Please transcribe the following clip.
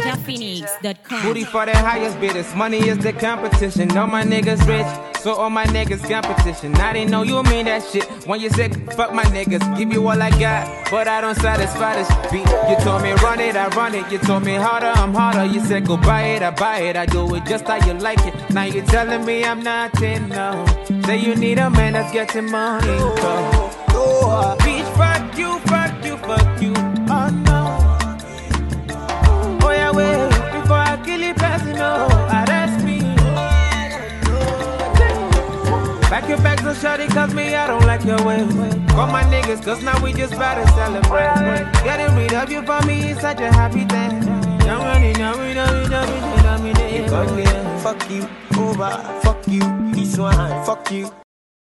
NinjaPhoenix.com. Booty for the highest bidders, money is the competition. All my niggas rich, so all my niggas competition. I didn't know you mean that shit when you said fuck my niggas. Give you all I got, but I don't satisfy this beat. You told me run it, I run it. You told me harder, I'm harder. You said go buy it, I buy it. I do it just how you like it. Now you telling me I'm nothing, no. Say you need a man that's getting money, so. Bitch, fuck you, fuck you, fuck you. Oh no. Oh yeah, wait, before I kill it, passing, no, arrest me. Back your back so shawty, cause me, I don't like your way. Call my niggas, cause now we just about to celebrate. Getting rid of you for me is such a happy thing. Fuck you, over, fuck you, this one, fuck you.